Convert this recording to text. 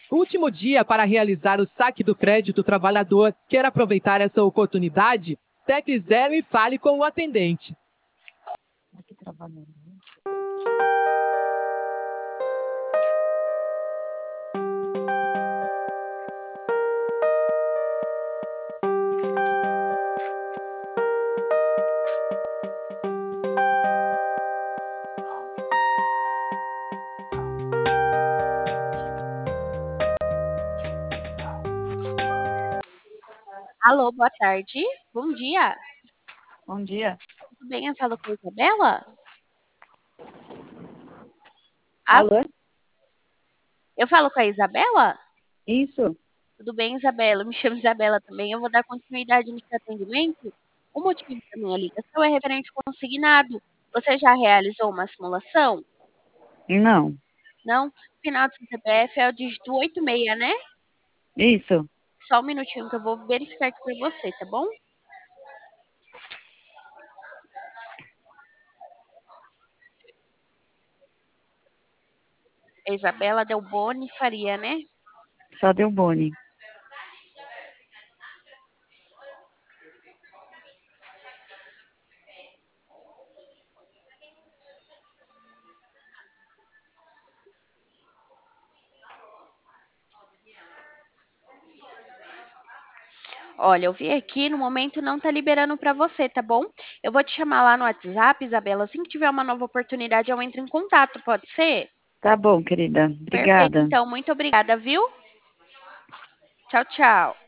Último dia para realizar o saque do crédito trabalhador. Quer aproveitar essa oportunidade? Tecle 0 e fale com o atendente. Aqui trabalhando. Alô, boa tarde. Bom dia. Bom dia. Tudo bem? Eu falo com a Isabela? Alô? Eu falo com a Isabela? Isso. Tudo bem, Isabela? Eu me chamo Isabela também. Eu vou dar continuidade nesse atendimento. O motivo da minha ligação é referente ao consignado. Você já realizou uma simulação? Não. Não? O final do seu CPF é o dígito 86, né? Isso. Só um minutinho que eu vou verificar aqui para você, tá bom? A Isabela Delboni Faria, né? Só deu Boni. Olha, eu vi aqui, no momento não tá liberando para você, tá bom? Eu vou te chamar lá no WhatsApp, Isabela. Assim que tiver uma nova oportunidade, eu entro em contato, pode ser? Tá bom, querida. Perfeito, Obrigada. então. Muito obrigada, viu? Tchau, tchau.